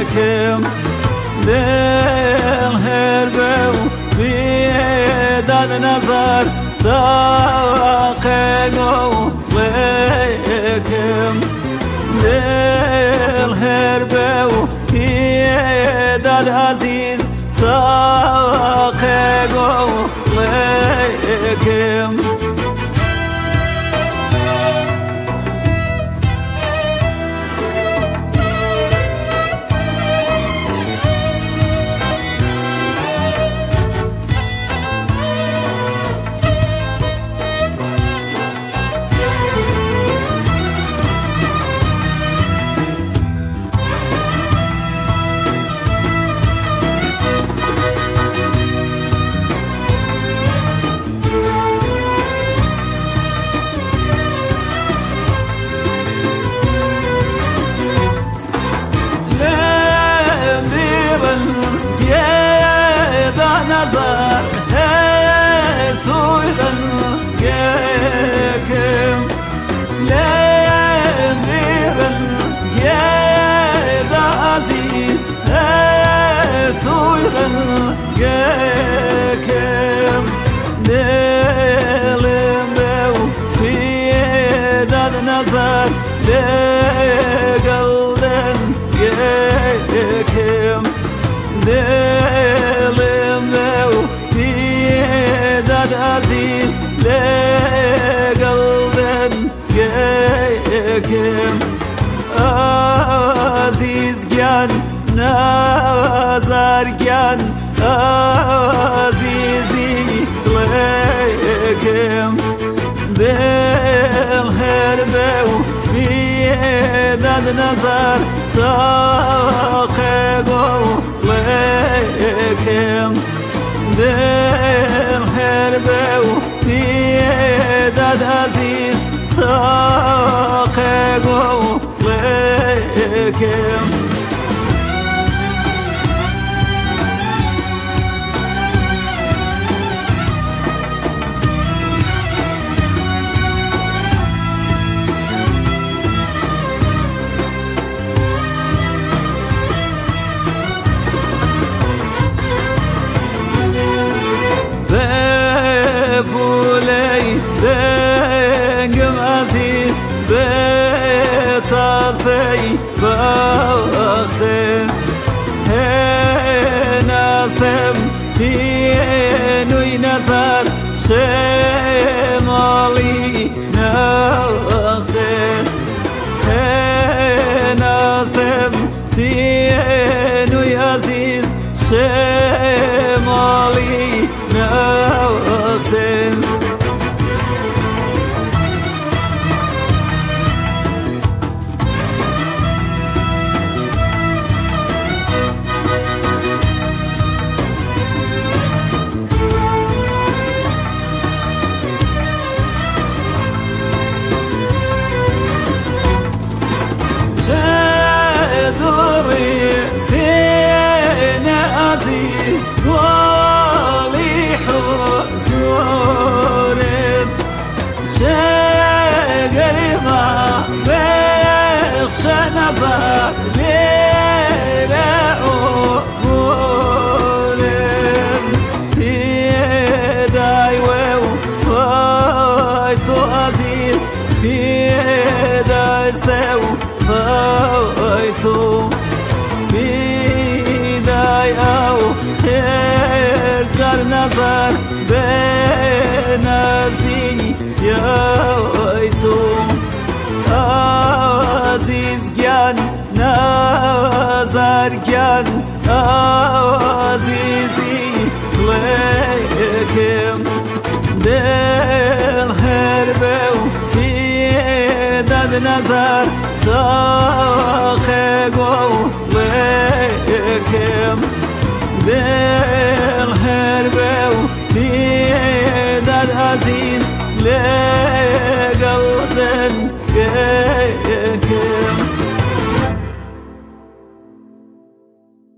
لكم دل هربه في داد نظر ثاقه لكم دل هربه في داد عزيز ثاقه لكم نظر هر تویدن گکم لمیرن گید عزیز هر تویدن گکم دلم بو بیداد نظر لگلدن گکم دلم في داد عزيز لقلبن يكم عزيز جان نازر جان عزيزي لكم دل هربه في داد نظر ساقه لكم دل هربه في داد عزيز ثاقه لكم بولي بنقم عزيز بتصي بأخسم هنا سم سينوي نظر شمالي نأخسم هنا سم سينوي عزيز شمالي نأخسم شدوري فينا عزيز قريبا بيخش نظر ليلة أمورين في داي وفايتو عزيز في داي سو فايتو في داي أو خير جر نظر بنازدي يايتو عزيز جان نازر جان عزيزي لكم دل هربه في داد نظر ثاقه لكم دل هربه في داد عزيز لقلبن